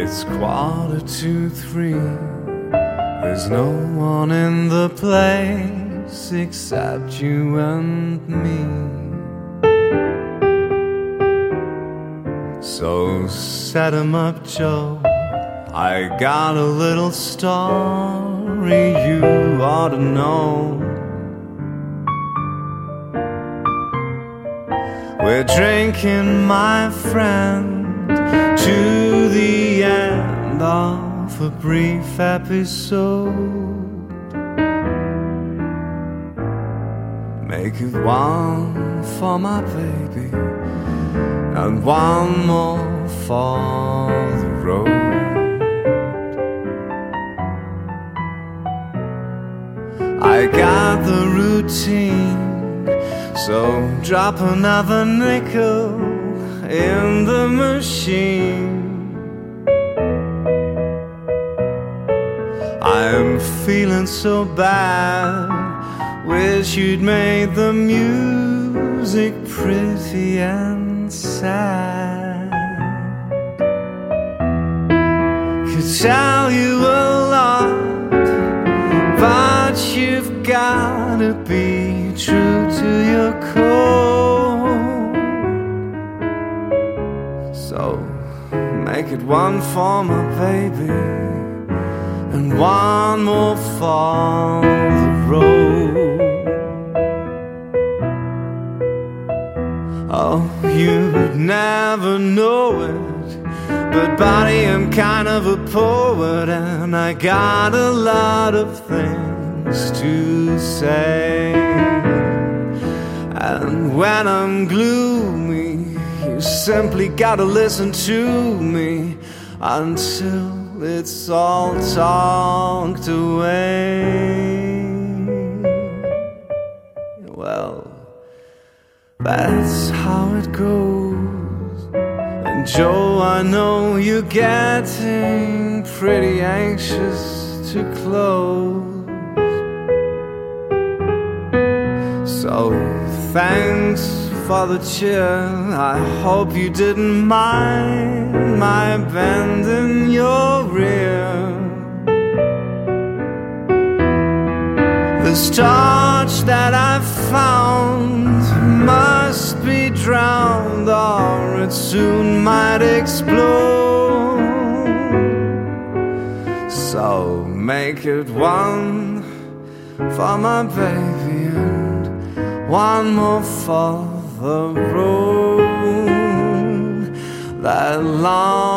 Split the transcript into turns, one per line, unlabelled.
It's 2:45. There's no one in the place except you and me. So set 'em up, Joe. I got a little story you ought to know. We're drinking, my friend, to the end of a brief episode. Make it one for my baby and one more for the road. I got the routine, so drop another nickel in the machine. I'm feeling so bad, wish you'd made the music pretty and sad. Could tell you a lot, but you've gotta be true to your core. So make it one for my baby and one more for the road. Oh, you'd never know it, but buddy, I'm kind of a poet, and I got a lot of things to say. And when I'm gloomy, you simply gotta listen to me until it's all talked away. Well, that's how it goes. And Joe, I know you're getting pretty anxious to close. So thanks for the cheer, I hope you didn't mind my bend in your rear. The starch that I've found must be drowned, or it soon might explode. So make it one for my baby and one more for the road that long